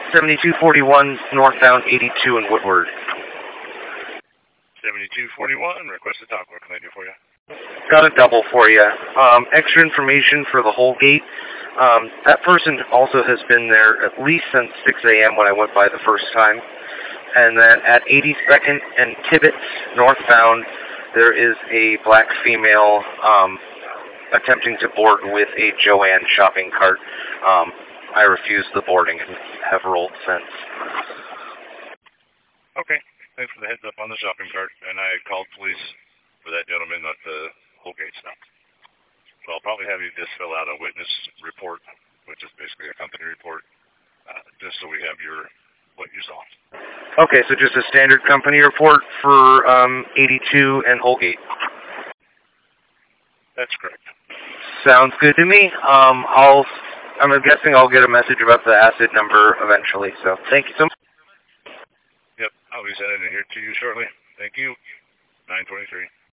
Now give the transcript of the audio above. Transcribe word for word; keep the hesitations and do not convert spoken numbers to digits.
seventy-two forty-one northbound eighty-two in Woodward. seventy-two forty-one, request to talk. What can I do for you? Got a double for you. Um, extra information for the Holgate. Um, that person also has been there at least since six a m when I went by the first time. And then at eighty-second and Tibbetts northbound, there is a black female um, attempting to board with a Joanne shopping cart. Um, I refused the boarding and have rolled since. Okay. Thanks for the heads up on the shopping cart. And I called police for that gentleman at the Holgate stop. So I'll probably have you just fill out a witness report, which is basically a company report, uh, just so we have your what you saw. Okay, so just a standard company report for um, eighty-two and Holgate. That's correct. Sounds good to me. Um, I'll. I'm guessing I'll get a message about the asset number eventually. So thank you so much. Yep, I'll be sending it here to you shortly. Thank you. nine twenty-three.